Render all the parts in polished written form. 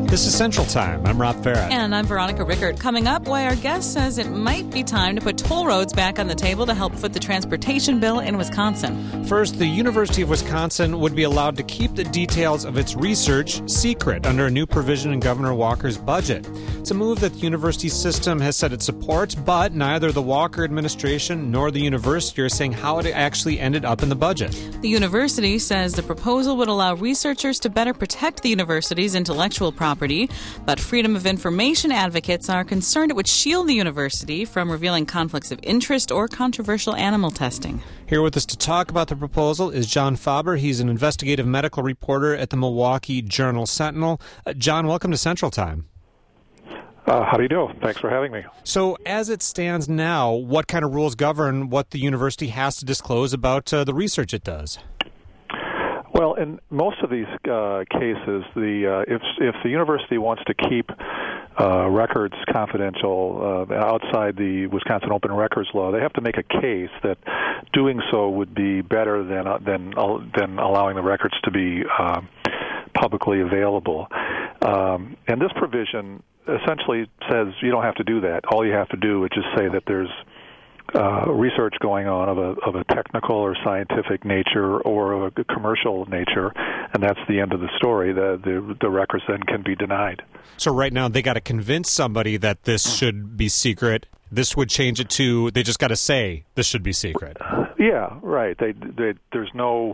This is Central Time. I'm Rob Farah. And I'm Veronica Rickert. Coming up, why our guest says it might be time to put toll roads back on the table to help foot the transportation bill in Wisconsin. First, the University of Wisconsin would be allowed to keep the details of its research secret under a new provision in Governor Walker's budget. It's a move that the university system has said it supports, but neither the Walker administration nor the university are saying how it actually ended up in the budget. The university says the proposal would allow researchers to better protect the university's intellectual property, but Freedom of Information advocates are concerned it would shield the university from revealing conflicts of interest or controversial animal testing. Here with us to talk about the proposal is John Faber. He's an investigative medical reporter at the Milwaukee Journal-Sentinel. John, welcome to Central Time. How do you do? Thanks for having me. So as it stands now, what kind of rules govern what the university has to disclose about the research it does? Well, in most of these cases, if the university wants to keep records confidential outside the Wisconsin Open Records Law, they have to make a case that doing so would be better than allowing the records to be publicly available. And this provision essentially says you don't have to do that. All you have to do is just say that there's research going on of a technical or scientific nature or of a commercial nature, and that's the end of the story. The records then can be denied. So right now they got to convince somebody that this should be secret. This would change it to they just got to say this should be secret. Yeah, right. There's no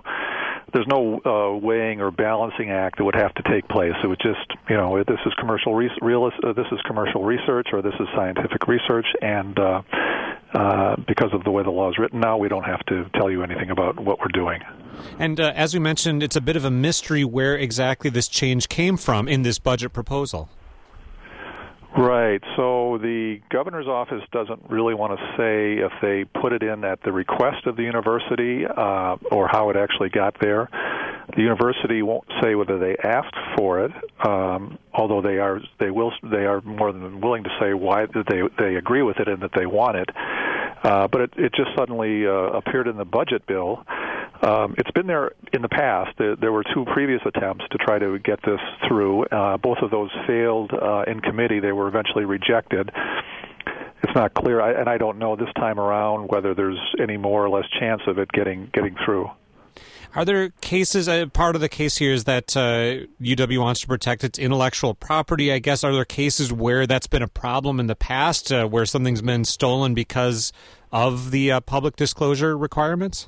weighing or balancing act that would have to take place. It would just, this is commercial this is commercial research or this is scientific research, and because of the way the law is written now, we don't have to tell you anything about what we're doing. And as we mentioned, it's a bit of a mystery where exactly this change came from in this budget proposal. Right. So the governor's office doesn't really want to say if they put it in at the request of the university or how it actually got there. The university won't say whether they asked for it, although they are more than willing to say why they agree with it and that they want it. But it just suddenly appeared in the budget bill. It's been there in the past. There were two previous attempts to try to get this through. Both of those failed in committee. They were eventually rejected. It's not clear, and I don't know this time around whether there's any more or less chance of it getting through. Are there cases, part of the case here is that UW wants to protect its intellectual property, I guess. Are there cases where that's been a problem in the past, where something's been stolen because of the public disclosure requirements?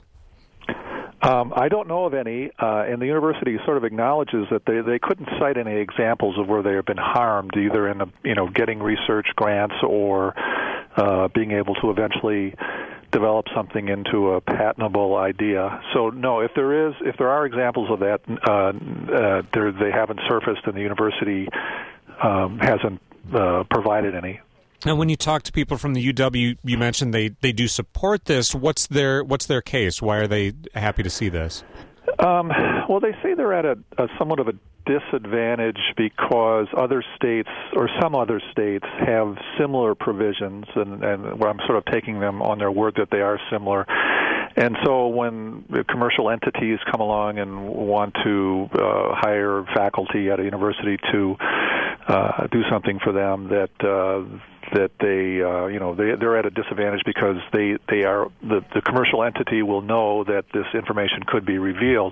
I don't know of any, and the university sort of acknowledges that they couldn't cite any examples of where they have been harmed, either in getting research grants or being able to eventually develop something into a patentable idea. So no, if there are examples of that, they haven't surfaced, and the university hasn't provided any. And when you talk to people from the UW, you mentioned they do support this. What's their case? Why are they happy to see this? Well, they say they're at a somewhat of a disadvantage because other states or some other states have similar provisions, and where I'm sort of taking them on their word that they are similar. And so when the commercial entities come along and want to hire faculty at a university to do something for them, that they're at a disadvantage because they are the commercial entity will know that this information could be revealed.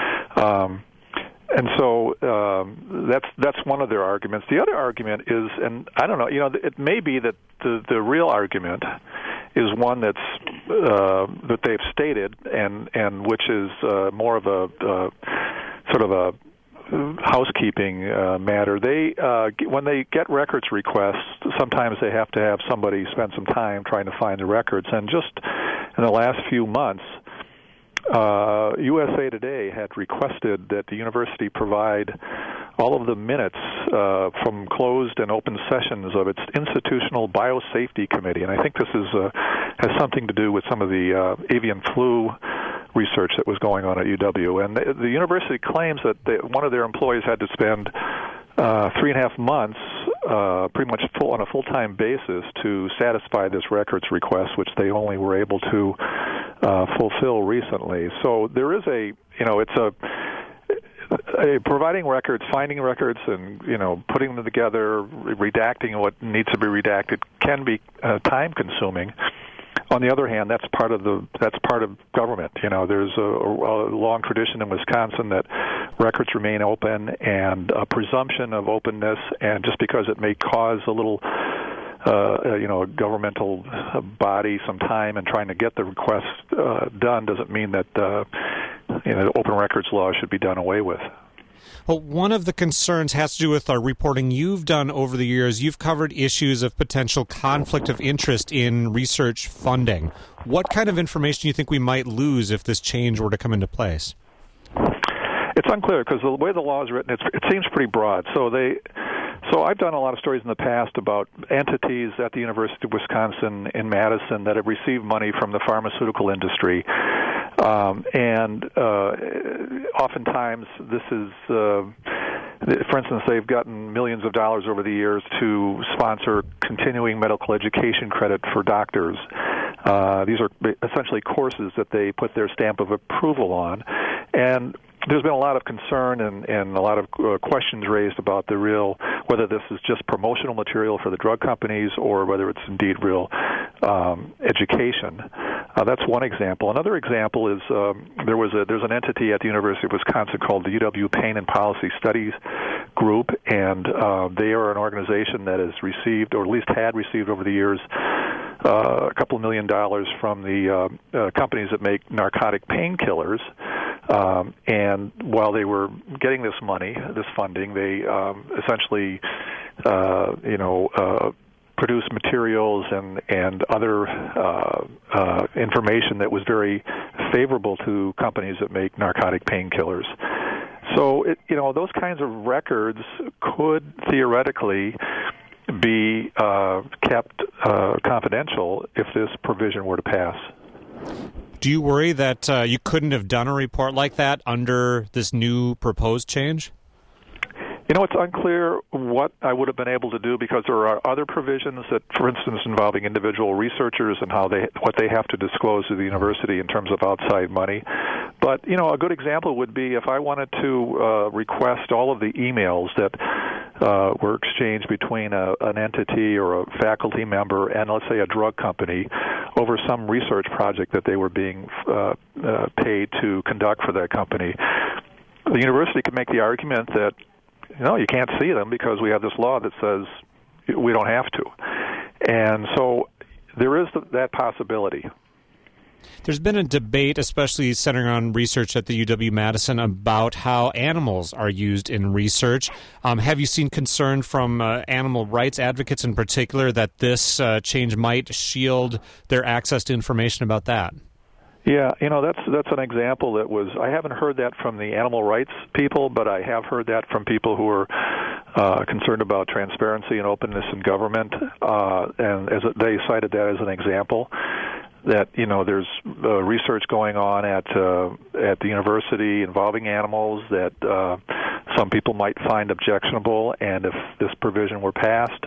And so that's one of their arguments. The other argument is, and I don't know, it may be that the real argument is one that they've stated, and which is more of a sort of a housekeeping matter. When they get records requests, sometimes they have to have somebody spend some time trying to find the records. And just in the last few months, USA Today had requested that the university provide all of the minutes from closed and open sessions of its Institutional Biosafety Committee. And I think this has something to do with some of the avian flu research that was going on at UW. And the university claims that one of their employees had to spend 3.5 months pretty much on a full-time basis to satisfy this records request, which they only were able to fulfill recently. So there is providing records, finding records, and putting them together, redacting what needs to be redacted can be time-consuming. On the other hand, that's part of government. There's a long tradition in Wisconsin that records remain open, and a presumption of openness. And just because it may cause a little, a governmental body some time in trying to get the request done, doesn't mean that open records law should be done away with. Well, one of the concerns has to do with our reporting you've done over the years. You've covered issues of potential conflict of interest in research funding. What kind of information do you think we might lose if this change were to come into place? It's unclear because the way the law is written, it seems pretty broad. So I've done a lot of stories in the past about entities at the University of Wisconsin in Madison that have received money from the pharmaceutical industry. Oftentimes this is, for instance, they've gotten millions of dollars over the years to sponsor continuing medical education credit for doctors. These are essentially courses that they put their stamp of approval on. And there's been a lot of concern and a lot of questions raised about whether this is just promotional material for the drug companies or whether it's indeed real education. That's one example. Another example is there's an entity at the University of Wisconsin called the UW Pain and Policy Studies Group, and they are an organization that has received, or at least had received over the years, a couple $1 million from the companies that make narcotic painkillers. And while they were getting this funding, they essentially, produced materials and other information that was very favorable to companies that make narcotic painkillers. So, those kinds of records could theoretically be kept confidential if this provision were to pass. Do you worry that you couldn't have done a report like that under this new proposed change? It's unclear what I would have been able to do because there are other provisions that, for instance, involving individual researchers and what they have to disclose to the university in terms of outside money. But, a good example would be if I wanted to request all of the emails that were exchanged between an entity or a faculty member and, let's say, a drug company over some research project that they were being paid to conduct for that company. The university could make the argument that, you can't see them because we have this law that says we don't have to. And so there is that possibility. There's been a debate, especially centering on research at the UW-Madison, about how animals are used in research. Have you seen concern from animal rights advocates in particular that this change might shield their access to information about that? Yeah, that's an example that I haven't heard that from the animal rights people, but I have heard that from people who are concerned about transparency and openness in government, and they cited that as an example. That there's research going on at the university involving animals that some people might find objectionable, and if this provision were passed,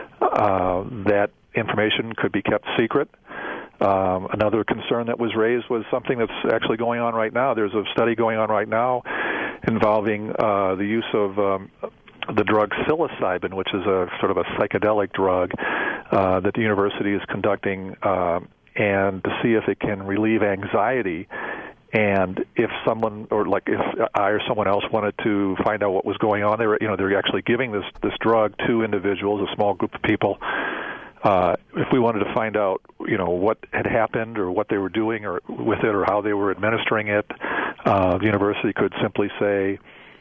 that information could be kept secret. Another concern that was raised was something that's actually going on right now. There's a study going on right now involving the use of the drug psilocybin, which is a sort of a psychedelic drug that the university is conducting, and to see if it can relieve anxiety. And if someone, if I or someone else wanted to find out what was going on, they're actually giving this drug to individuals, a small group of people. If we wanted to find out, what had happened or what they were doing or with it or how they were administering it, the university could simply say,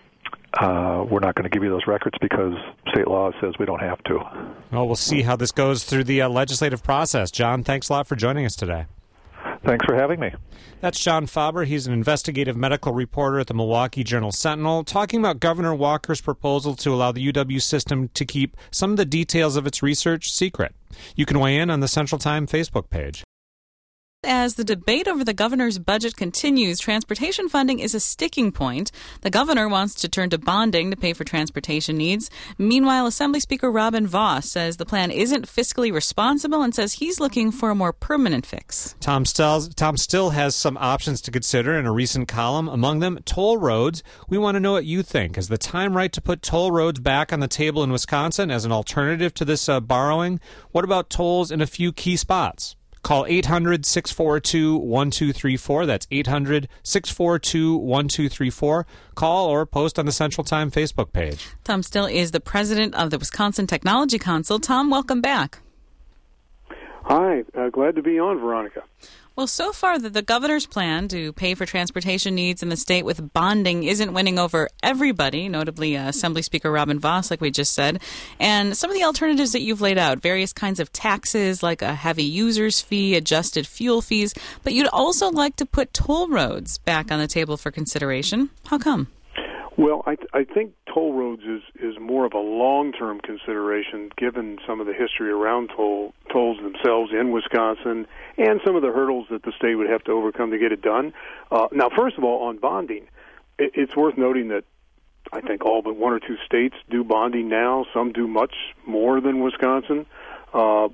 we're not going to give you those records because state law says we don't have to. Well, we'll see how this goes through the legislative process. John, thanks a lot for joining us today. Thanks for having me. That's John Faber. He's an investigative medical reporter at the Milwaukee Journal-Sentinel, talking about Governor Walker's proposal to allow the UW system to keep some of the details of its research secret. You can weigh in on the Central Time Facebook page. As the debate over the governor's budget continues, transportation funding is a sticking point. The governor wants to turn to bonding to pay for transportation needs. Meanwhile, Assembly Speaker Robin Vos says the plan isn't fiscally responsible and says he's looking for a more permanent fix. Tom Still has some options to consider in a recent column, among them toll roads. We want to know what you think. Is the time right to put toll roads back on the table in Wisconsin as an alternative to this borrowing? What about tolls in a few key spots? Call 800-642-1234. That's 800-642-1234. Call or post on the Central Time Facebook page. Tom Still is the president of the Wisconsin Technology Council. Tom, welcome back. Hi, glad to be on, Veronica. Well, so far, the governor's plan to pay for transportation needs in the state with bonding isn't winning over everybody, notably Assembly Speaker Robin Vos, like we just said. And some of the alternatives that you've laid out, various kinds of taxes like a heavy user's fee, adjusted fuel fees, but you'd also like to put toll roads back on the table for consideration. How come? Well, I think toll roads is more of a long-term consideration given some of the history around tolls themselves in Wisconsin and some of the hurdles that the state would have to overcome to get it done. Now, first of all, on bonding, it's worth noting that I think all but one or two states do bonding now. Some do much more than Wisconsin. And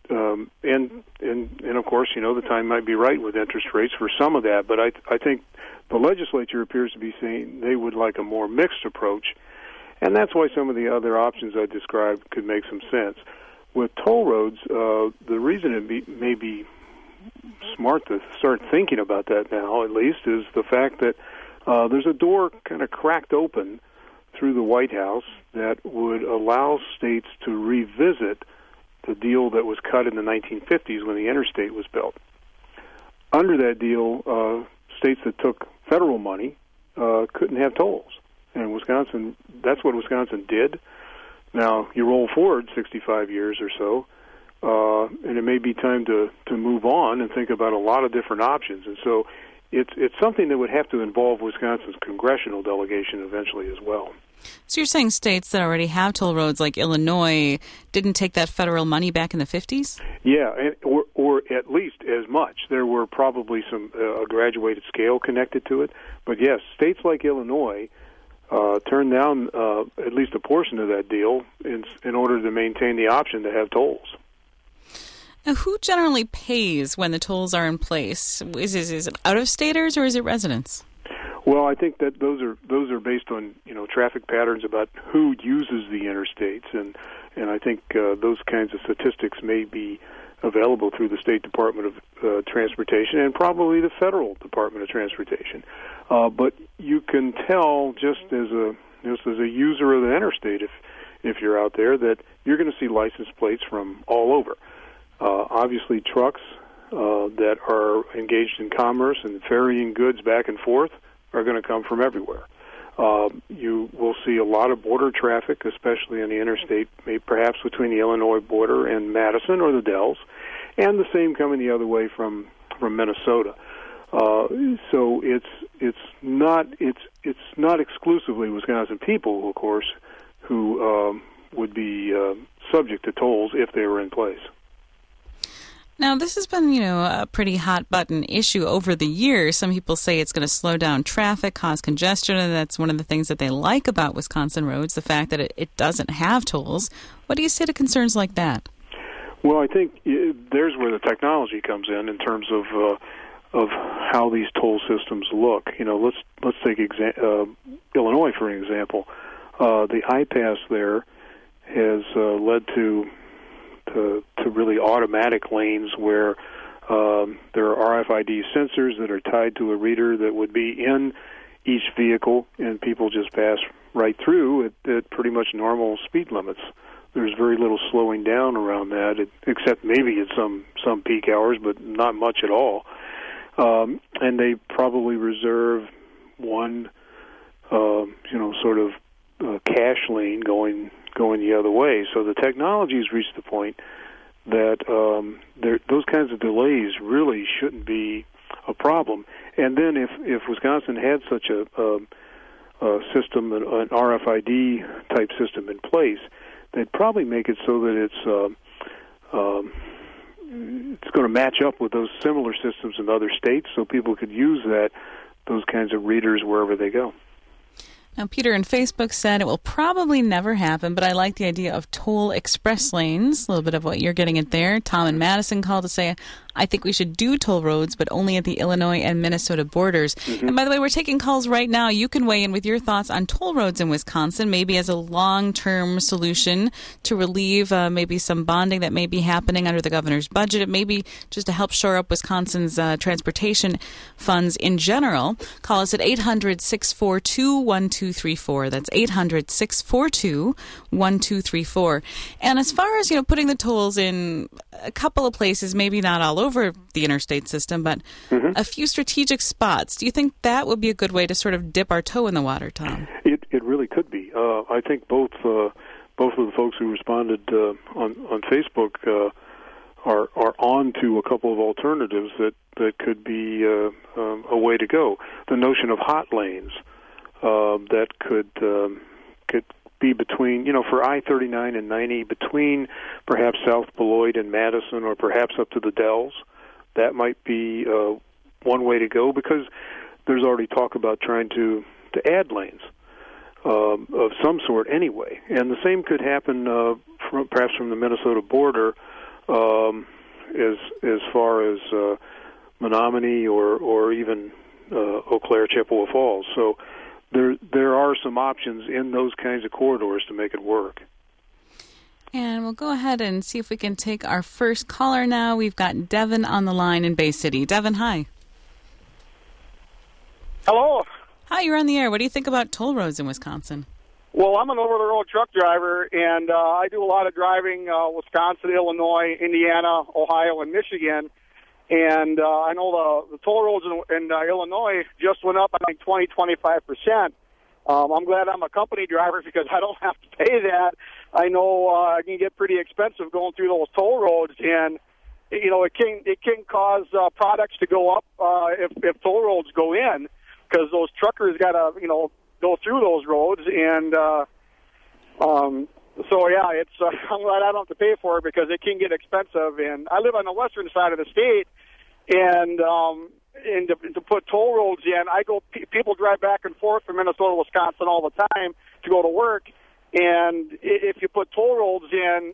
of course, the time might be right with interest rates for some of that. But I think the legislature appears to be saying they would like a more mixed approach, and that's why some of the other options I described could make some sense. With toll roads, the reason it may be smart to start thinking about that now, at least, is the fact that there's a door kind of cracked open through the White House that would allow states to revisit the deal that was cut in the 1950s when the interstate was built. Under that deal, states that took federal money couldn't have tolls. And Wisconsin, that's what Wisconsin did. Now, you roll forward 65 years or so, and it may be time to move on and think about a lot of different options. And so it's something that would have to involve Wisconsin's congressional delegation eventually as well. So you're saying states that already have toll roads like Illinois didn't take that federal money back in the 50s? Yeah, or at least as much. There were probably some a graduated scale connected to it. But yes, states like Illinois turned down at least a portion of that deal in order to maintain the option to have tolls. Now, who generally pays when the tolls are in place? Is it out-of-staters or is it residents? Well, I think that those are based on traffic patterns about who uses the interstates, and I think those kinds of statistics may be available through the State Department of Transportation and probably the Federal Department of Transportation. But you can tell just as a user of the interstate, if you're out there, that you're going to see license plates from all over. Obviously, trucks that are engaged in commerce and ferrying goods back and forth are going to come from everywhere. You will see a lot of border traffic, especially on the interstate, maybe perhaps between the Illinois border and Madison or the Dells, and the same coming the other way from Minnesota. So it's not exclusively Wisconsin people, of course, who would be subject to tolls if they were in place. Now, this has been, a pretty hot-button issue over the years. Some people say it's going to slow down traffic, cause congestion, and that's one of the things that they like about Wisconsin roads, the fact that it doesn't have tolls. What do you say to concerns like that? Well, I think there's where the technology comes in terms of how these toll systems look. Let's take Illinois for an example. The I-Pass there has led to really automatic lanes where there are RFID sensors that are tied to a reader that would be in each vehicle, and people just pass right through at pretty much normal speed limits. There's very little slowing down around that, except maybe at some peak hours, but not much at all. And they probably reserve one, sort of cash lane going the other way. So the technology has reached the point that those kinds of delays really shouldn't be a problem. And then if Wisconsin had such a system, an RFID type system in place, they'd probably make it so that it's it's going to match up with those similar systems in other states, so people could use those kinds of readers wherever they go. Now, Peter in Facebook said it will probably never happen, but I like the idea of toll express lanes, a little bit of what you're getting at there. Tom in Madison called to say, I think we should do toll roads, but only at the Illinois and Minnesota borders. Mm-hmm. And by the way, we're taking calls right now. You can weigh in with your thoughts on toll roads in Wisconsin, maybe as a long-term solution to relieve maybe some bonding that may be happening under the governor's budget. It may be just to help shore up Wisconsin's transportation funds in general. Call us at 800-642-1234. That's 800-642-1234. And as far as, putting the tolls in a couple of places, maybe not all over the interstate system, but a few strategic spots. Do you think that would be a good way to sort of dip our toe in the water, Tom? It really could be. I think both of the folks who responded on Facebook are on to a couple of alternatives that could be a way to go. The notion of hot lanes that could be between, for I-39 and 90, between perhaps South Beloit and Madison, or perhaps up to the Dells. That might be one way to go, because there's already talk about trying to add lanes of some sort anyway. And the same could happen perhaps from the Minnesota border as far as Menominee or even Eau Claire, Chippewa Falls. So there are some options in those kinds of corridors to make it work. And we'll go ahead and see if we can take our first caller now. We've got Devin on the line in Bay City. Devin, hi. Hello. Hi, you're on the air. What do you think about toll roads in Wisconsin? Well, I'm an over-the-road truck driver, and I do a lot of driving Wisconsin, Illinois, Indiana, Ohio, and Michigan. And I know the toll roads in Illinois just went up, I think, 20-25%. I'm glad I'm a company driver because I don't have to pay that. I know it can get pretty expensive going through those toll roads, and it can cause products to go up if toll roads go in, because those truckers got to go through those roads, and so yeah, it's I'm glad I don't have to pay for it because it can get expensive. And I live on the western side of the state, and to put toll roads in, people drive back and forth from Minnesota, Wisconsin all the time to go to work. And if you put toll roads in,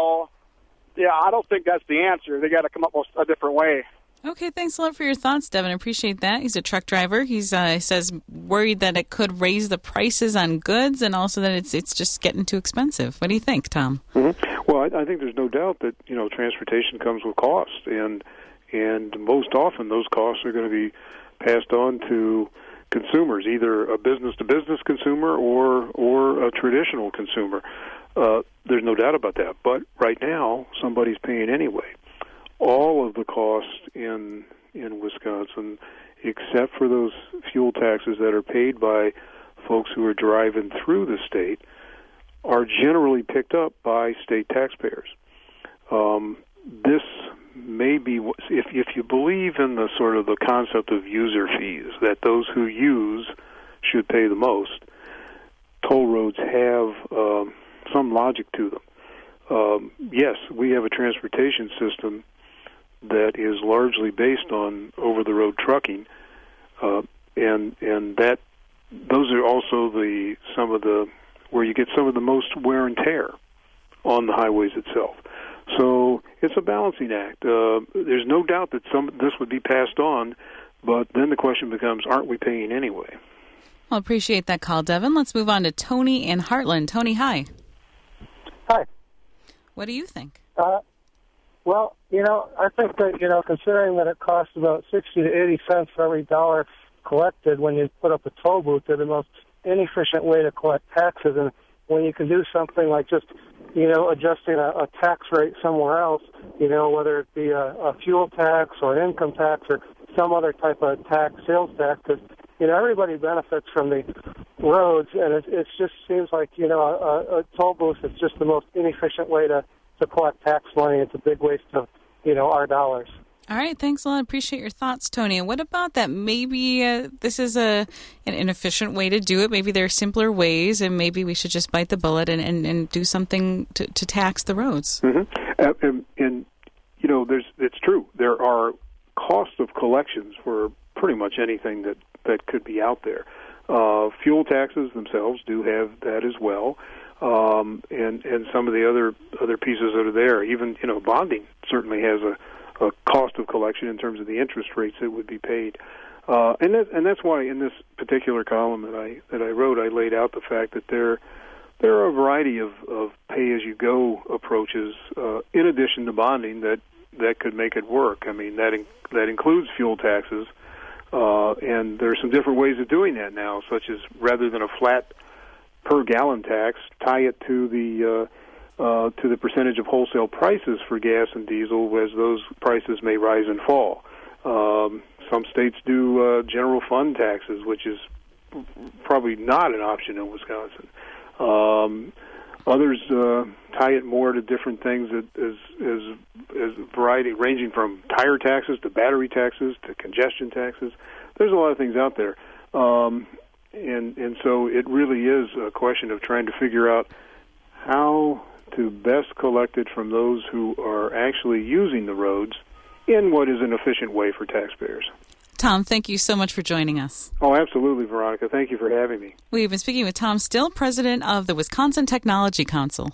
I don't think that's the answer. They got to come up with a different way. Okay, thanks a lot for your thoughts, Devin. I appreciate that. He's a truck driver. He says worried that it could raise the prices on goods, and also that it's just getting too expensive. What do you think, Tom? Mm-hmm. Well, I think there's no doubt that transportation comes with cost, and most often those costs are going to be passed on to consumers, either a business-to-business consumer or a traditional consumer. There's no doubt about that. But right now, somebody's paying anyway. All of the costs in Wisconsin, except for those fuel taxes that are paid by folks who are driving through the state, are generally picked up by state taxpayers. This may be, if you believe in the sort of the concept of user fees, that those who use should pay the most, toll roads have some logic to them. Yes, we have a transportation system that is largely based on over-the-road trucking, and that those are also where you get some of the most wear and tear on the highways itself. So it's a balancing act. There's no doubt that this would be passed on, but then the question becomes, aren't we paying anyway? Well, appreciate that call, Devin. Let's move on to Tony in Heartland. Tony, hi. Hi. What do you think? Well, I think that, considering that it costs about 60 to 80 cents for every dollar collected when you put up a toll booth, they're the most inefficient way to collect taxes. And when you can do something like just, adjusting a tax rate somewhere else, whether it be a fuel tax or an income tax or some other type of tax, sales tax, because, everybody benefits from the roads, and it just seems like, a toll booth is just the most inefficient way to collect tax money. It's a big waste of, our dollars. All right, thanks a lot. Appreciate your thoughts, Tony. And what about that? Maybe this is an inefficient way to do it. Maybe there are simpler ways, and maybe we should just bite the bullet and do something to tax the roads. Mm-hmm. And it's true. There are costs of collections for pretty much anything that could be out there. Fuel taxes themselves do have that as well, and some of the other pieces that are there. Even bonding certainly has a cost of collection in terms of the interest rates that would be paid. And that's why in this particular column that I wrote, I laid out the fact that there are a variety of pay-as-you-go approaches in addition to bonding that could make it work. I mean, that includes fuel taxes, and there are some different ways of doing that now, such as rather than a flat per-gallon tax, tie it to the percentage of wholesale prices for gas and diesel, as those prices may rise and fall. Some states do general fund taxes, which is probably not an option in Wisconsin. Others tie it more to different things as variety, ranging from tire taxes to battery taxes to congestion taxes. There's a lot of things out there, and so it really is a question of trying to figure out how to best collect it from those who are actually using the roads in what is an efficient way for taxpayers. Tom, thank you so much for joining us. Oh, absolutely, Veronica. Thank you for having me. We've been speaking with Tom Still, president of the Wisconsin Technology Council.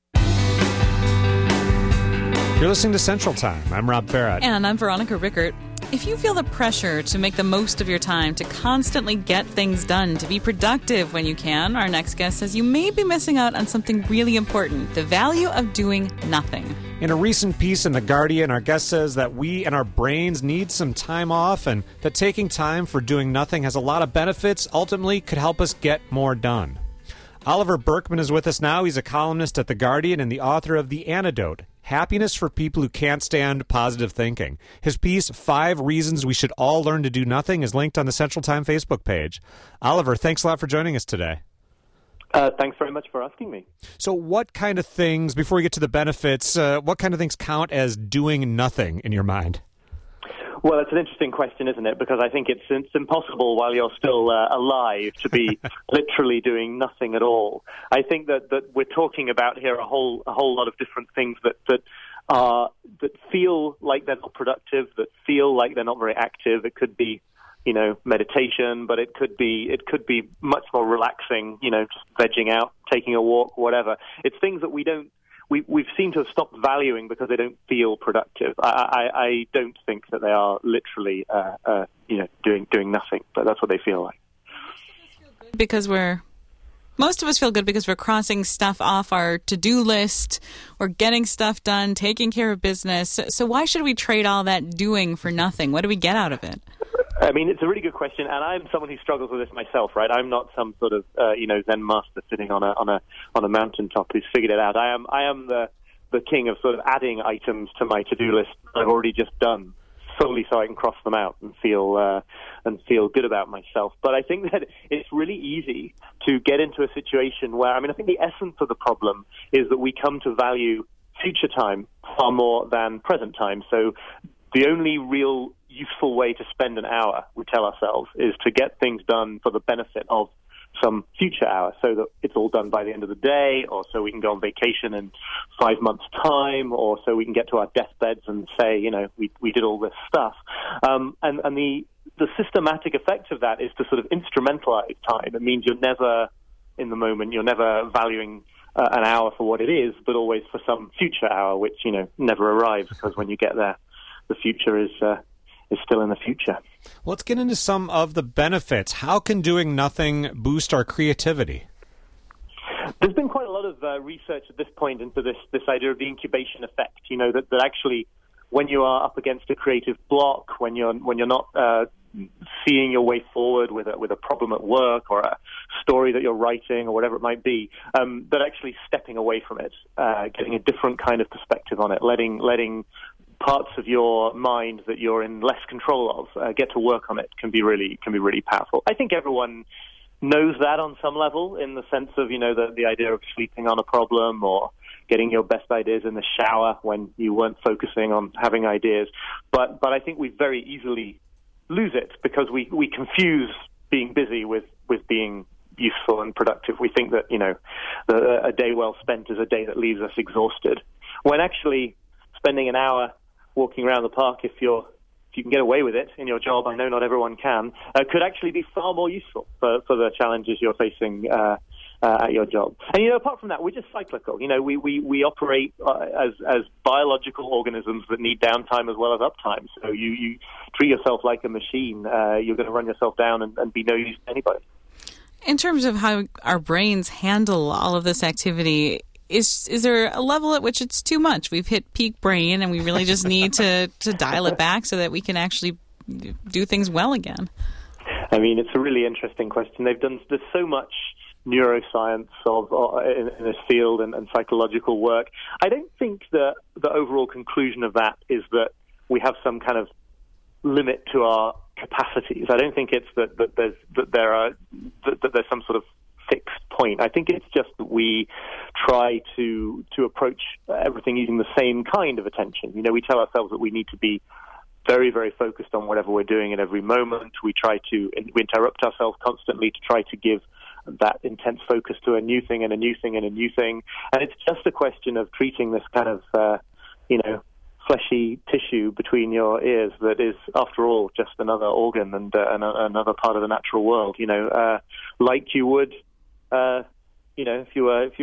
You're listening to Central Time. I'm Rob Barrett. And I'm Veronica Rickert. If you feel the pressure to make the most of your time, to constantly get things done, to be productive when you can, our next guest says you may be missing out on something really important, the value of doing nothing. In a recent piece in The Guardian, our guest says that we and our brains need some time off and that taking time for doing nothing has a lot of benefits, ultimately could help us get more done. Oliver Burkeman is with us now. He's a columnist at The Guardian and the author of The Antidote, Happiness for People Who Can't Stand Positive Thinking. His piece, 5 Reasons We Should All Learn to Do Nothing, is linked on the Central Time Facebook page. Oliver, thanks a lot for joining us today. Thanks very much for asking me. So what kind of things, before we get to the benefits, what kind of things count as doing nothing in your mind? Well, it's an interesting question, isn't it? Because I think it's impossible while you're still alive to be literally doing nothing at all. I think that we're talking about here a whole lot of different things that feel like they're not productive, that feel like they're not very active. It could be, meditation, but it could be much more relaxing, just vegging out, taking a walk, whatever. It's things that we've seemed to have stopped valuing because they don't feel productive. I don't think that they are literally, doing nothing, but that's what they feel like. Because most of us feel good because we're crossing stuff off our to-do list, we're getting stuff done, taking care of business. So why should we trade all that doing for nothing? What do we get out of it? I mean, it's a really good question, and I'm someone who struggles with this myself, right? I'm not some sort of, Zen master sitting on a mountaintop who's figured it out. I am the king of sort of adding items to my to-do list that I've already just done, solely so I can cross them out and feel good about myself. But I think that it's really easy to get into a situation where, I think the essence of the problem is that we come to value future time far more than present time. So the only real useful way to spend an hour, we tell ourselves, is to get things done for the benefit of some future hour, so that it's all done by the end of the day, or so we can go on vacation in 5 months' time, or so we can get to our deathbeds and say, we did all this stuff. And the systematic effect of that is to sort of instrumentalize time. It means you're never in the moment, you're never valuing an hour for what it is, but always for some future hour, which, never arrives, because when you get there, the future is still in the future. Let's get into some of the benefits. How can doing nothing boost our creativity? There's been quite a lot of research at this point into this idea of the incubation effect. That actually, when you are up against a creative block, when you're not seeing your way forward with a problem at work or a story that you're writing or whatever it might be, that actually stepping away from it, getting a different kind of perspective on it, letting parts of your mind that you're in less control of get to work on it can be really powerful. I think everyone knows that on some level, in the sense of the idea of sleeping on a problem or getting your best ideas in the shower when you weren't focusing on having ideas. But I think we very easily lose it because we confuse being busy with being useful and productive. We think that a day well spent is a day that leaves us exhausted, when actually spending an hour walking around the park, if you can get away with it in your job, I know not everyone can, could actually be far more useful for the challenges you're facing at your job. And, apart from that, we're just cyclical. We operate as biological organisms that need downtime as well as uptime. So you treat yourself like a machine. You're going to run yourself down and be no use to anybody. In terms of how our brains handle all of this activity, is there a level at which it's too much? We've hit peak brain and we really just need to dial it back so that we can actually do things well again? I mean, it's a really interesting question. There's so much neuroscience in this field and psychological work. I don't think that the overall conclusion of that is that we have some kind of limit to our capacities. I don't think it's that there's some sort of fixed point. I think it's just that we try to approach everything using the same kind of attention. We tell ourselves that we need to be very, very focused on whatever we're doing at every moment. We interrupt ourselves constantly to try to give that intense focus to a new thing and a new thing and a new thing. And it's just a question of treating this kind of, fleshy tissue between your ears that is, after all, just another organ and another part of the natural world. Like you would, if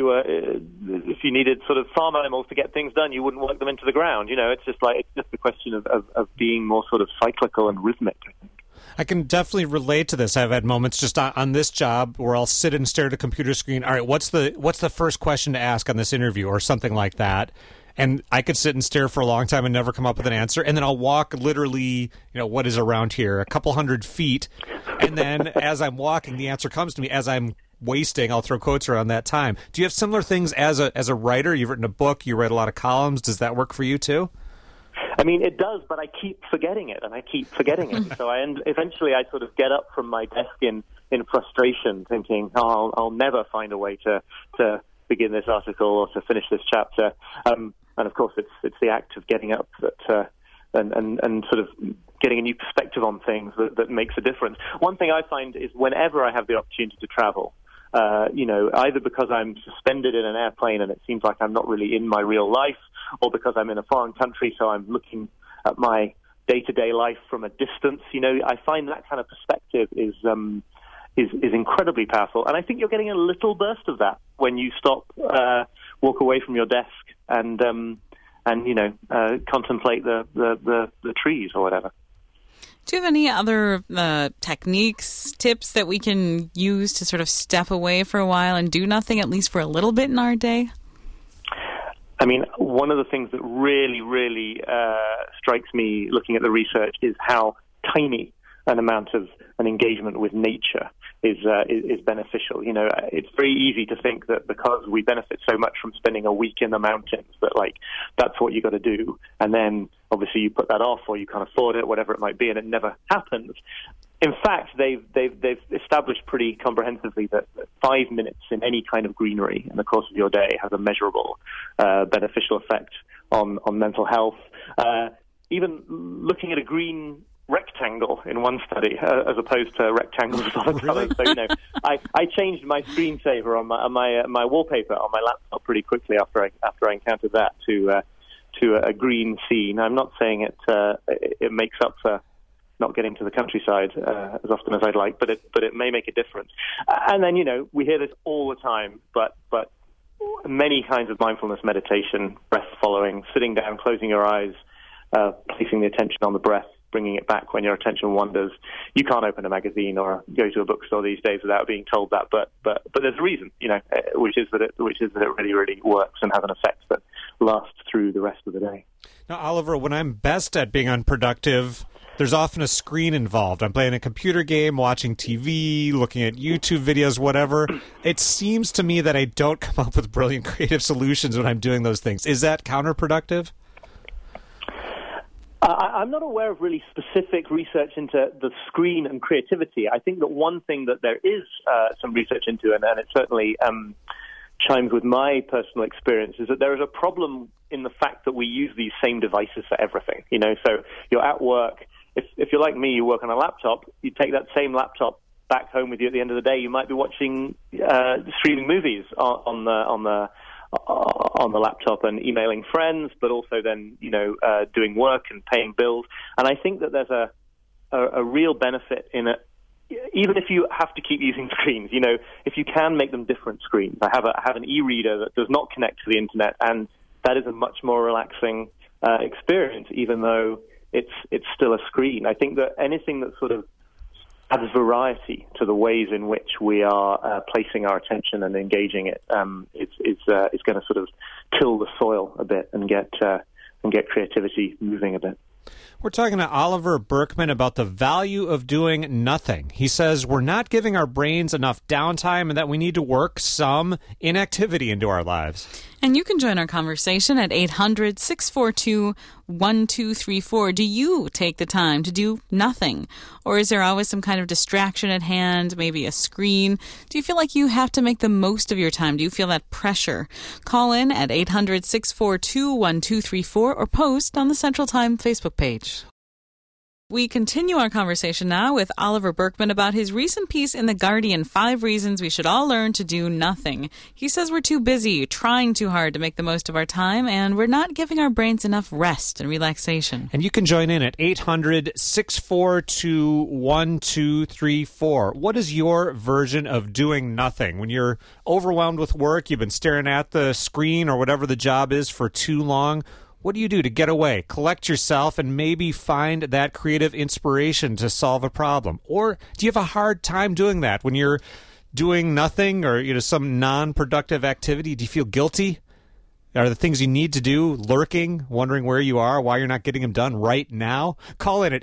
you needed sort of farm animals to get things done, you wouldn't work them into the ground. It's just a question of being more sort of cyclical and rhythmic, I think. I can definitely relate to this. I've had moments just on this job where I'll sit and stare at a computer screen. All right, what's the first question to ask on this interview, or something like that? And I could sit and stare for a long time and never come up with an answer. And then I'll walk literally, what is around here, a couple 100 feet. And then as I'm walking, the answer comes to me. As I'm wasting, I'll throw quotes around that time. Do you have similar things as a writer? You've written a book, you write a lot of columns. Does that work for you too? I mean, it does, but I keep forgetting it, and I keep forgetting it. So eventually I sort of get up from my desk in frustration, thinking, I'll never find a way to begin this article or to finish this chapter. And of course, it's the act of getting up that and sort of getting a new perspective on things that makes a difference. One thing I find is whenever I have the opportunity to travel, either because I'm suspended in an airplane and it seems like I'm not really in my real life, or because I'm in a foreign country, so I'm looking at my day-to-day life from a distance. I find that kind of perspective is incredibly powerful, and I think you're getting a little burst of that when you stop, walk away from your desk, and contemplate the trees or whatever. Do you have any other techniques, tips that we can use to sort of step away for a while and do nothing, at least for a little bit in our day? I mean, one of the things that really, really strikes me looking at the research is how tiny an amount of an engagement with nature is beneficial. It's very easy to think that because we benefit so much from spending a week in the mountains, that that's what you got to do, and then obviously you put that off, or you can't afford it, whatever it might be, and it never happens. In fact, they've established pretty comprehensively that 5 minutes in any kind of greenery in the course of your day has a measurable beneficial effect on mental health. Even looking at a green rectangle in one study as opposed to rectangles of other colors. So I changed my screensaver on my wallpaper on my laptop pretty quickly after I encountered that to a green scene. I'm not saying it makes up for not getting to the countryside as often as I'd like, but it may make a difference. And then we hear this all the time, but many kinds of mindfulness meditation, breath following, sitting down, closing your eyes, placing the attention on the breath, bringing it back when your attention wanders. You can't open a magazine or go to a bookstore these days without being told that, but there's a reason, which is that it really, really works and has an effect that lasts through the rest of the day. Now, Oliver, when I'm best at being unproductive, there's often a screen involved. I'm playing a computer game, watching TV, looking at YouTube videos, whatever. It seems to me that I don't come up with brilliant creative solutions when I'm doing those things. Is that counterproductive? I'm not aware of really specific research into the screen and creativity. I think that one thing that there is some research into, and it certainly chimes with my personal experience, is that there is a problem in the fact that we use these same devices for everything. So you're at work. If you're like me, you work on a laptop, you take that same laptop back home with you at the end of the day. You might be watching streaming movies on on the laptop and emailing friends, but also then, doing work and paying bills. And I think that there's a real benefit in it, even if you have to keep using screens. If you can make them different screens. I have an e-reader that does not connect to the internet, and that is a much more relaxing experience, even though it's still a screen. I think that anything that sort of adds variety to the ways in which we are placing our attention and engaging it is going to sort of till the soil a bit and get creativity moving a bit. We're talking to Oliver Burkeman about the value of doing nothing. He says we're not giving our brains enough downtime and that we need to work some inactivity into our lives. And you can join our conversation at 800-642-1234. Do you take the time to do nothing? Or is there always some kind of distraction at hand, maybe a screen? Do you feel like you have to make the most of your time? Do you feel that pressure? Call in at 800-642-1234 or post on the Central Time Facebook page. We continue our conversation now with Oliver Burkeman about his recent piece in The Guardian, 5 Reasons We Should All Learn to Do Nothing. He says we're too busy, trying too hard to make the most of our time, and we're not giving our brains enough rest and relaxation. And you can join in at 800-642-1234. What is your version of doing nothing? When you're overwhelmed with work, you've been staring at the screen or whatever the job is for too long, what do you do to get away, collect yourself, and maybe find that creative inspiration to solve a problem? Or do you have a hard time doing that when you're doing nothing or some non-productive activity? Do you feel guilty? Are the things you need to do lurking, wondering where you are, why you're not getting them done right now? Call in at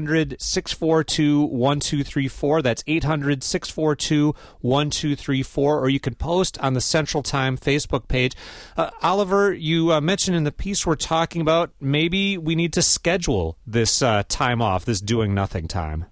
800-642-1234. That's 800-642-1234. Or you can post on the Central Time Facebook page. Oliver, you mentioned in the piece we're talking about maybe we need to schedule this time off, this doing nothing time.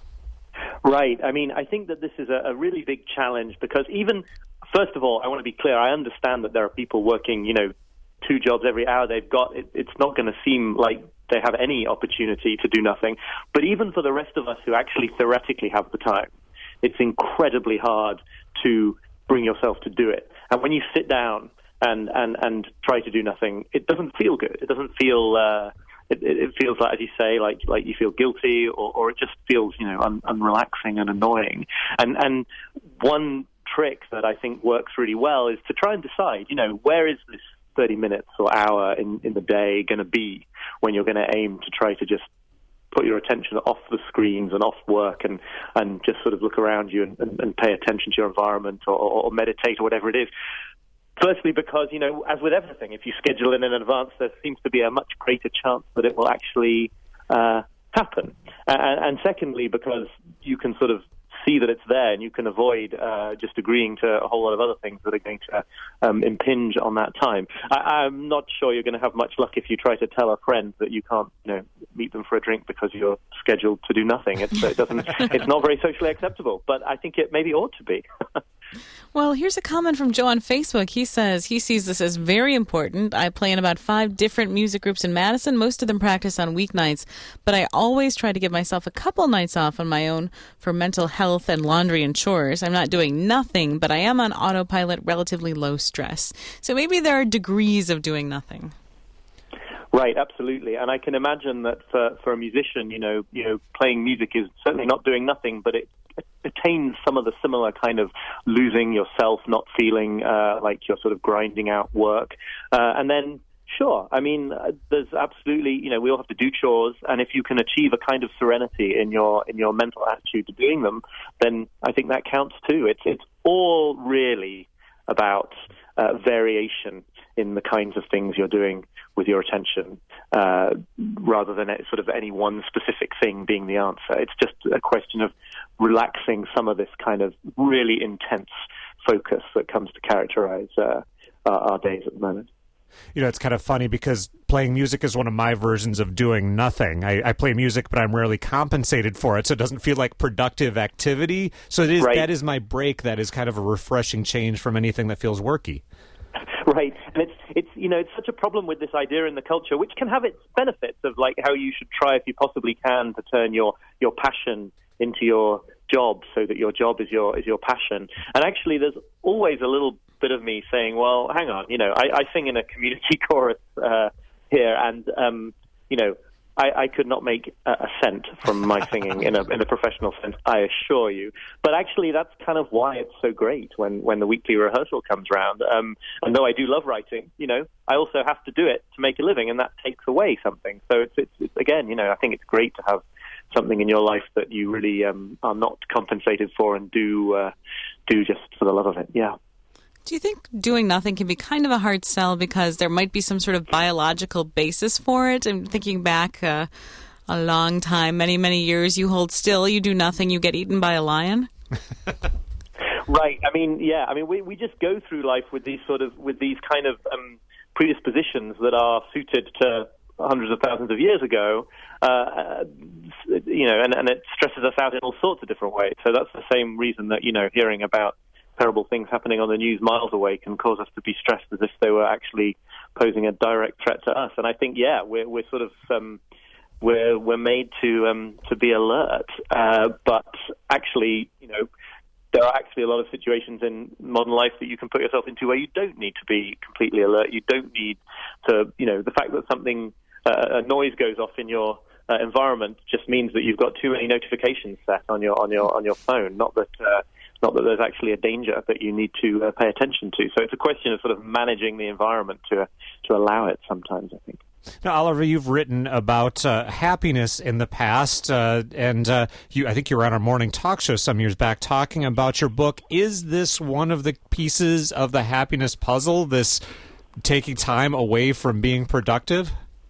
Right. I mean, I think that this is a really big challenge because first of all, I want to be clear. I understand that there are people working, 2 jobs every hour they've got. It's not going to seem like they have any opportunity to do nothing. But even for the rest of us who actually theoretically have the time, it's incredibly hard to bring yourself to do it. And when you sit down and try to do nothing, it doesn't feel good. It doesn't feel. It feels like, as you say, like you feel guilty, or it just feels, unrelaxing and annoying. And one trick that I think works really well is to try and decide, where is this 30 minutes or hour in the day going to be when you're going to aim to try to just put your attention off the screens and off work and just sort of look around you and pay attention to your environment or meditate or whatever it is. Firstly, because, as with everything, if you schedule it in advance, there seems to be a much greater chance that it will actually happen. And secondly, because you can sort of see that it's there and you can avoid just agreeing to a whole lot of other things that are going to impinge on that time. I'm not sure you're going to have much luck if you try to tell a friend that you can't, meet them for a drink because you're scheduled to do nothing. It's not very socially acceptable, but I think it maybe ought to be. Well, here's a comment from Joe on Facebook. He says he sees this as very important. I play in about 5 different music groups in Madison. Most of them practice on weeknights, but I always try to give myself a couple nights off on my own for mental health and laundry and chores. I'm not doing nothing, but I am on autopilot, relatively low stress. So maybe there are degrees of doing nothing. Right, absolutely. And I can imagine that for a musician, playing music is certainly not doing nothing, but it attains some of the similar kind of losing yourself, not feeling like you're sort of grinding out work. And then, sure, I mean, there's absolutely, we all have to do chores, and if you can achieve a kind of serenity in your mental attitude to doing them, then I think that counts too. It's all really about variation in the kinds of things you're doing with your attention, rather than sort of any one specific thing being the answer. It's just a question of relaxing some of this kind of really intense focus that comes to characterize our days at the moment. It's kind of funny because playing music is one of my versions of doing nothing. I play music, but I'm rarely compensated for it, so it doesn't feel like productive activity. So it is, right. That is my break. That is kind of a refreshing change from anything that feels worky. Right, and it's such a problem with this idea in the culture, which can have its benefits of like how you should try if you possibly can to turn your passion into your job, so that your job is your passion. And actually, there's always a little bit of me saying, well, hang on, I sing in a community chorus here, and I could not make a cent from my singing in a professional sense, I assure you. But actually, that's kind of why it's so great when the weekly rehearsal comes round. And though I do love writing, I also have to do it to make a living, and that takes away something. So it's again, I think it's great to have something in your life that you really are not compensated for and do just for the love of it. Yeah. Do you think doing nothing can be kind of a hard sell because there might be some sort of biological basis for it? I'm thinking back a long time, many, many years, you hold still, you do nothing, you get eaten by a lion? Right. I mean, we just go through life with these kind of predispositions that are suited to hundreds of thousands of years ago, and it stresses us out in all sorts of different ways. So that's the same reason that, hearing about terrible things happening on the news miles away can cause us to be stressed as if they were actually posing a direct threat to us. And I think, we're sort of we're made to be alert, but actually, there are actually a lot of situations in modern life that you can put yourself into where you don't need to be completely alert. You don't need to, the fact that something a noise goes off in your environment just means that you've got too many notifications set on your phone. Not that there's actually a danger that you need to pay attention to. So it's a question of sort of managing the environment to allow it sometimes, I think. Now, Oliver, you've written about happiness in the past, and I think you were on our morning talk show some years back talking about your book. Is this one of the pieces of the happiness puzzle, this taking time away from being productive?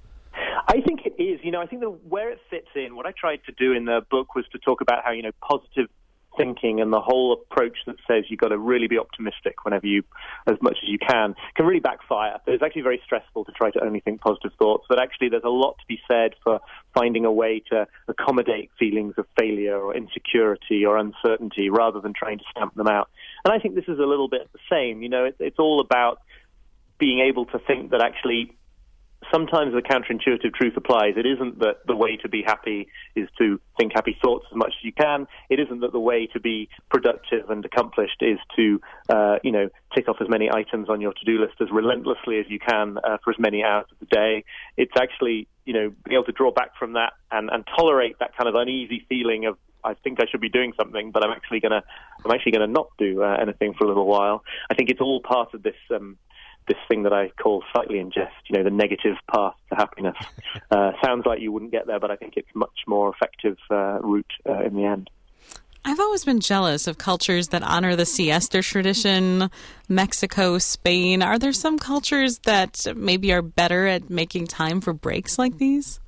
I think it is. I think where it fits in, what I tried to do in the book was to talk about how, positive thinking and the whole approach that says you've got to really be optimistic whenever as much as you can really backfire. It's actually very stressful to try to only think positive thoughts, but actually there's a lot to be said for finding a way to accommodate feelings of failure or insecurity or uncertainty rather than trying to stamp them out. And I think this is a little bit the same. It's all about being able to think that actually sometimes the counterintuitive truth applies. It isn't that the way to be happy is to think happy thoughts as much as you can. It isn't that the way to be productive and accomplished is to, tick off as many items on your to-do list as relentlessly as you can for as many hours of the day. It's actually, being able to draw back from that and tolerate that kind of uneasy feeling of, I think I should be doing something, but I'm actually gonna not do anything for a little while. I think it's all part of this thing that I call slightly in jest, the negative path to happiness. Sounds like you wouldn't get there, but I think it's much more effective route in the end. I've always been jealous of cultures that honor the siesta tradition, Mexico, Spain. Are there some cultures that maybe are better at making time for breaks like these?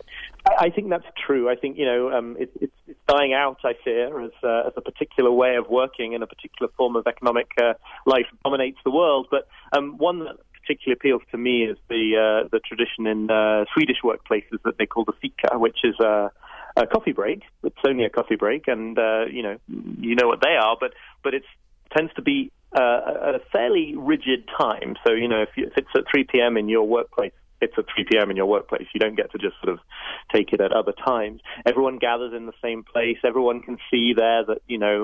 I think that's true. I think, it's dying out, I fear, as a particular way of working and a particular form of economic life dominates the world. But one that particularly appeals to me is the tradition in Swedish workplaces that they call the fika, which is a coffee break. It's only a coffee break, and you know what they are, but it tends to be a fairly rigid time. So if it's at 3 p.m. in your workplace, it's at 3 p.m. in your workplace. You don't get to just sort of take it at other times. Everyone gathers in the same place. Everyone can see there that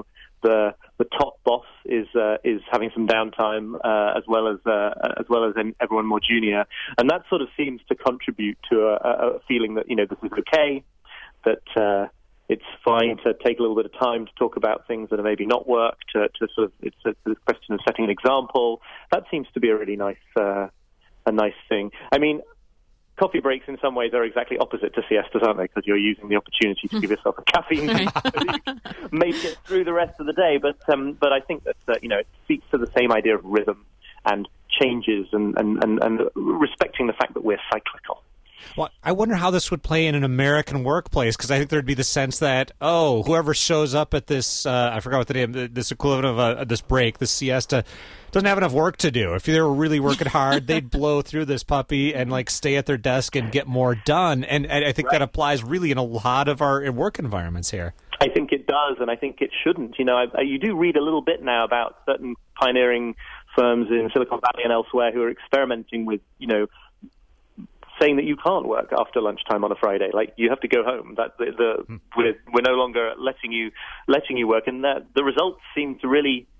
the top boss is having some downtime as well as everyone more junior, and that sort of seems to contribute to a feeling that this is okay, that it's fine to take a little bit of time to talk about things that are maybe not work. It's a question of setting an example. That seems to be a really nice thing. I mean, coffee breaks in some ways are exactly opposite to siestas, aren't they? Because you're using the opportunity to give yourself a caffeine so you can make it through the rest of the day. But I think that it speaks to the same idea of rhythm and changes and respecting the fact that we're cyclical. Well, I wonder how this would play in an American workplace, because I think there'd be the sense that, whoever shows up at this, I forgot what the name, this equivalent of this break, this siesta, doesn't have enough work to do. If they were really working hard, they'd blow through this puppy and stay at their desk and get more done. And I think that applies really in a lot of our work environments here. I think it does, and I think it shouldn't. You do read a little bit now about certain pioneering firms in Silicon Valley and elsewhere who are experimenting with, saying that you can't work after lunchtime on a Friday, you have to go home. That we're no longer letting you work, and that the results seem to really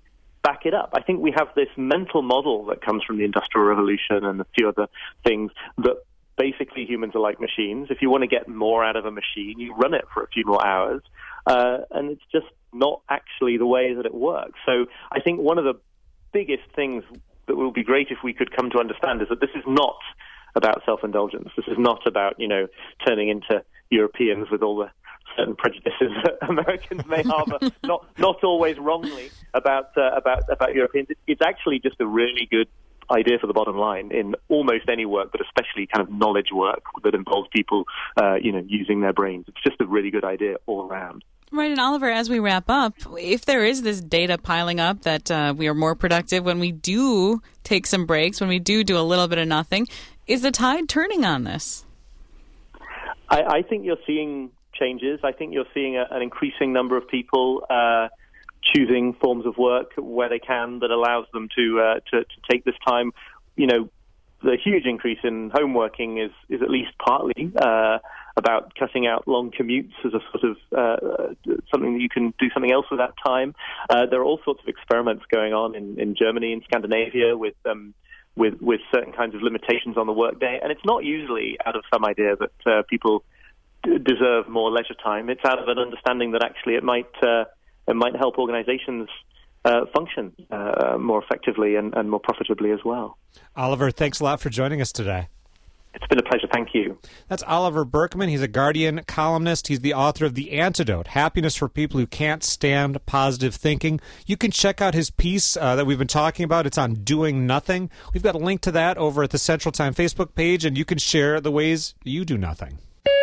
back it up. I think we have this mental model that comes from the Industrial Revolution and a few other things that basically humans are like machines. If you want to get more out of a machine, you run it for a few more hours, and it's just not actually the way that it works. So I think one of the biggest things that will be great if we could come to understand is that this is not about self-indulgence. This is not about, turning into Europeans with all the certain prejudices that Americans may harbor, not always wrongly, about Europeans. It's actually just a really good idea for the bottom line in almost any work, but especially kind of knowledge work that involves people, using their brains. It's just a really good idea all around. Right, and Oliver, as we wrap up, if there is this data piling up that we are more productive when we do take some breaks, when we do a little bit of nothing, is the tide turning on this? I think you're seeing changes. I think you're seeing an increasing number of people choosing forms of work where they can that allows them to take this time. The huge increase in home working is at least partly about cutting out long commutes as a sort of something that you can do something else with that time. There are all sorts of experiments going on in Germany and Scandinavia with certain kinds of limitations on the workday, and it's not usually out of some idea that people deserve more leisure time. It's out of an understanding that actually it might help organizations function more effectively and more profitably as well. Oliver, thanks a lot for joining us today. It's been a pleasure. Thank you. That's Oliver Burkeman. He's a Guardian columnist. He's the author of The Antidote, Happiness for People Who Can't Stand Positive Thinking. You can check out his piece that we've been talking about. It's on doing nothing. We've got a link to that over at the Central Time Facebook page, and you can share the ways you do nothing.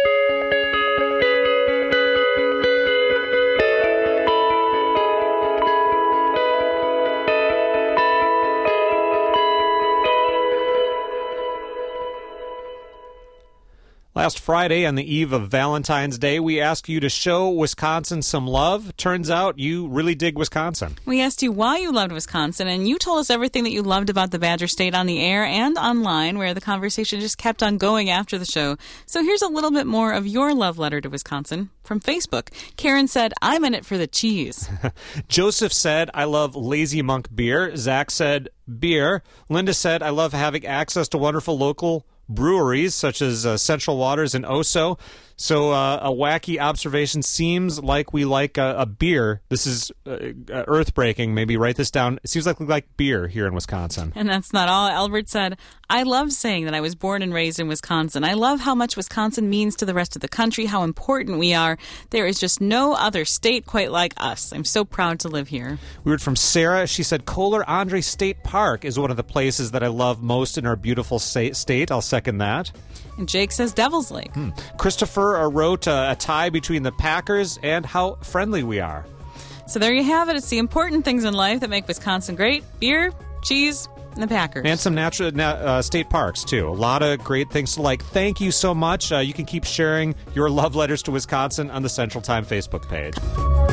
Last Friday, on the eve of Valentine's Day, we asked you to show Wisconsin some love. Turns out you really dig Wisconsin. We asked you why you loved Wisconsin, and you told us everything that you loved about the Badger State on the air and online, where the conversation just kept on going after the show. So here's a little bit more of your love letter to Wisconsin from Facebook. Karen said, I'm in it for the cheese. Joseph said, I love Lazy Monk beer. Zach said, beer. Linda said, I love having access to wonderful local breweries such as Central Waters and Oso. So a wacky observation, seems like we like a beer. This is earth-breaking. Maybe write this down. It seems like we like beer here in Wisconsin. And that's not all. Albert said, I love saying that I was born and raised in Wisconsin. I love how much Wisconsin means to the rest of the country, how important we are. There is just no other state quite like us. I'm so proud to live here. We heard from Sarah. She said, Kohler Andre State Park is one of the places that I love most in our beautiful state. I'll second that. And Jake says Devil's Lake. Christopher wrote a tie between the Packers and how friendly we are. So there you have it. It's the important things in life that make Wisconsin great. Beer, cheese, and the Packers. And some natural state parks, too. A lot of great things to like. Thank you so much. You can keep sharing your love letters to Wisconsin on the Central Time Facebook page.